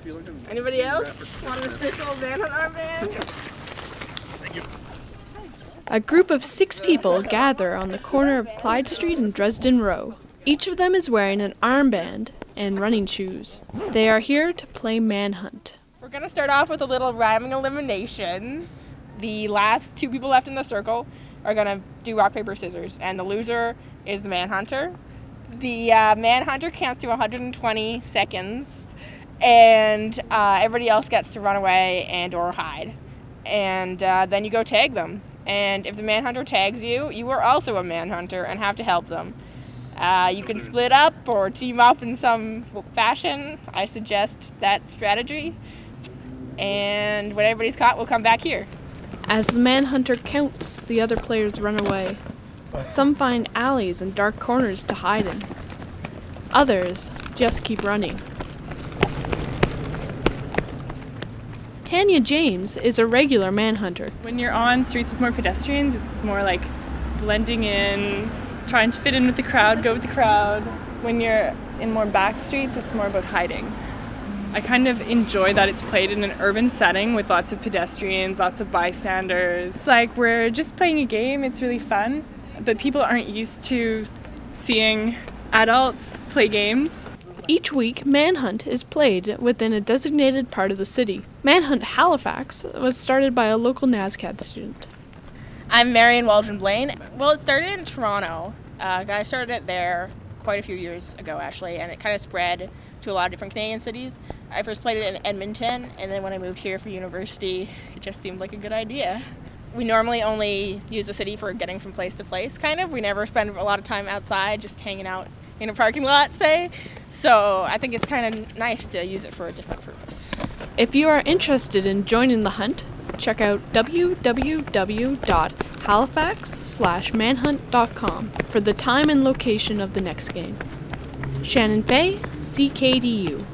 Anybody else want an official manhunt armband? A group of 6 people gather on the corner of Clyde Street and Dresden Row. Each of them is wearing an armband and running shoes. They are here to play manhunt. We're going to start off with a little rhyming elimination. The last 2 people left in the circle are going to do rock, paper, scissors, and the loser is the manhunter. The manhunter counts to 120 seconds, and everybody else gets to run away and or hide. And then you go tag them. And if the manhunter tags you, you are also a manhunter and have to help them. You can split up or team up in some fashion. I suggest that strategy. And when everybody's caught, we'll come back here. As the manhunter counts, the other players run away. Some find alleys and dark corners to hide in. Others just keep running. Tanya James is a regular manhunter. When you're on streets with more pedestrians, it's more like blending in, trying to fit in with the crowd, go with the crowd. When you're in more back streets, it's more about hiding. I kind of enjoy that it's played in an urban setting with lots of pedestrians, lots of bystanders. It's like we're just playing a game, it's really fun, but people aren't used to seeing adults play games. Each week, Manhunt is played within a designated part of the city. Manhunt Halifax was started by a local NASCAD student. I'm Marion Waldron-Blaine. Well, it started in Toronto. A guy started it there quite a few years ago, actually, and it kind of spread to a lot of different Canadian cities. I first played it in Edmonton, and then when I moved here for university, it just seemed like a good idea. We normally only use the city for getting from place to place, kind of. We never spend a lot of time outside, just hanging out in a parking lot, say. So I think it's kind of nice to use it for a different purpose. If you are interested in joining the hunt, check out www.halifax/manhunt.com for the time and location of the next game. Shannon Fay, CKDU.